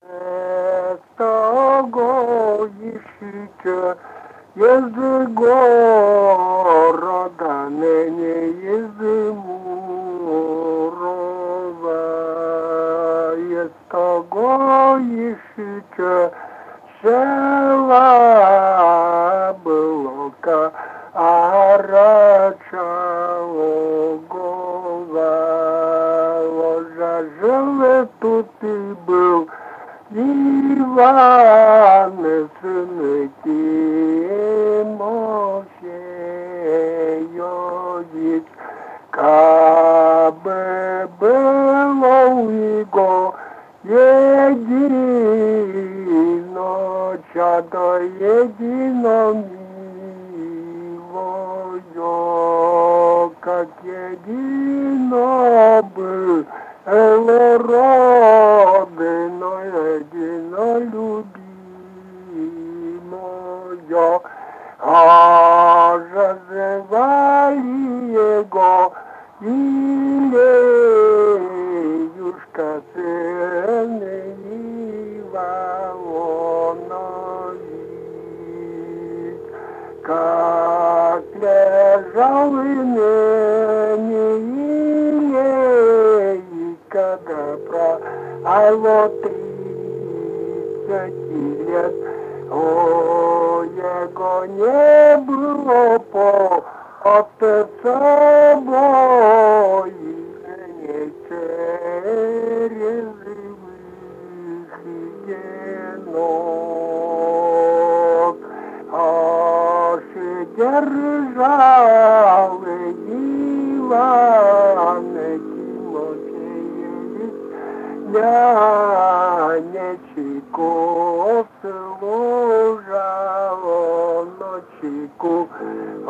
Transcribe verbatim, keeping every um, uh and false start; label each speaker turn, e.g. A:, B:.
A: Того ищите, езды города, ныне езды Мурова. Есть того ищите, села блока, арача гова. Ложа живе тут и был, Иван, сын Тимофеевич, кабы было у него едино чадо, едино милое, как едино было родино, едино любимое, а называли его Илеюшка, сын Иванович, как лежал и ныне когда про ай вот тридцать лет, о, его не было по отцу собой, не через живых енот, аж держал Иван Тимофеевич нянечку служал, ночику